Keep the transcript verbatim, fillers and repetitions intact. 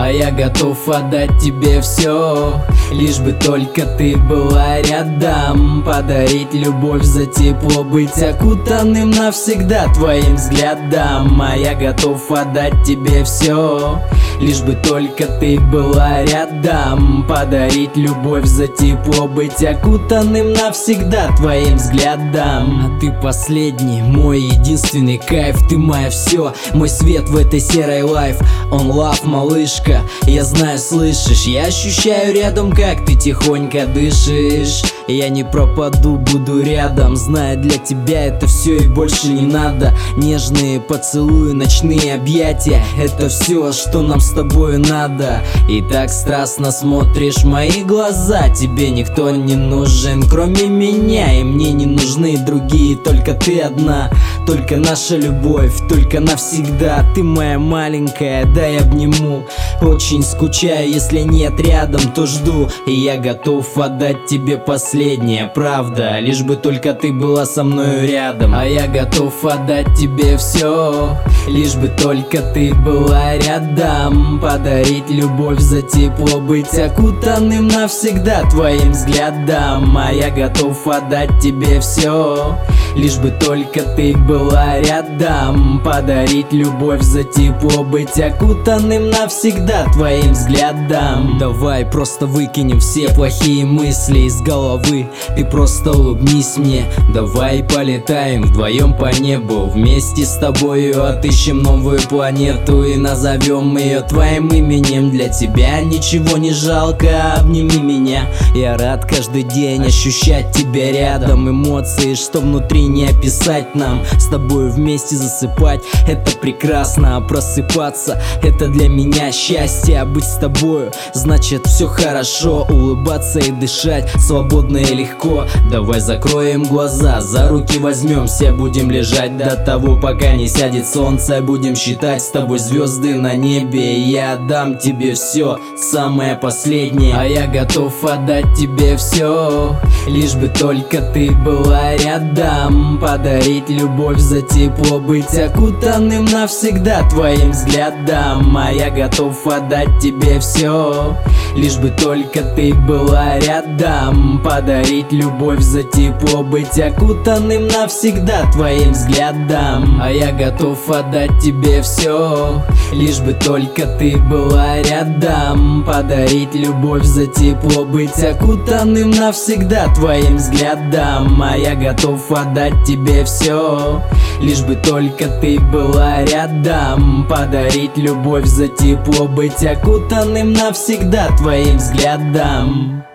А я готов отдать тебе все, лишь бы только ты была рядом. Подарить любовь за тепло, быть окутанным навсегда твоим взглядом. А я готов отдать тебе все, лишь бы только ты была рядом. Подарить любовь за тепло, быть окутанным навсегда твоим взглядом. А ты последний, мой единственный кайф. Ты моя все, мой свет в этой серой лайф. Он love, малышка, я знаю, слышишь. Я ощущаю рядом, как ты тихонько дышишь. Я не пропаду, буду рядом, зная, для тебя это все и больше не надо. Нежные поцелуи, ночные объятия — это все, что нам с тобою надо. И так страстно смотришь в мои глаза. Тебе никто не нужен, кроме меня, и мне не нужны другие, только ты одна. Только наша любовь, только навсегда. Ты моя маленькая, дай обниму. Очень скучаю, если нет рядом, то жду. И я готов отдать тебе последнее, правда, лишь бы только ты была со мною рядом. А я готов отдать тебе все, лишь бы только ты была рядом. Подарить любовь за тепло, быть окутанным навсегда твоим взглядом. А я готов отдать тебе все, лишь бы только ты была рядом. Подарить любовь за тепло, быть окутанным навсегда твоим взглядом. Давай просто выкинем все плохие мысли из головы. Ты просто улыбнись мне. Давай полетаем вдвоем по небу. Вместе с тобою отыщем новую планету и назовем ее твоим именем. Для тебя ничего не жалко, обними меня. Я рад каждый день ощущать тебя рядом. Эмоции, что внутри, не описать нам. С тобою вместе засыпать — это прекрасно. А просыпаться — это для меня счастье. А быть с тобою — значит все хорошо. Улыбаться и дышать свободно и легко. Давай закроем глаза, за руки возьмемся. Будем лежать до того, пока не сядет солнце. Будем считать с тобой звезды на небе. И я отдам тебе все, самое последнее. А я готов отдать тебе все, лишь бы только ты была рядом. Подарить любовь за тепло, быть окутанным навсегда твоим взглядом. А я готов отдать тебе все, лишь бы только ты была рядом. Подарить любовь за тепло, быть окутанным навсегда твоим взглядом. А я готов отдать тебе все, лишь бы только ты была рядом. Подарить любовь за тепло, быть окутанным навсегда твоим взглядом. А я готов отдать тебе все, лишь бы только ты была рядом. Подарить любовь за тепло, быть окутанным навсегда твоим взглядом.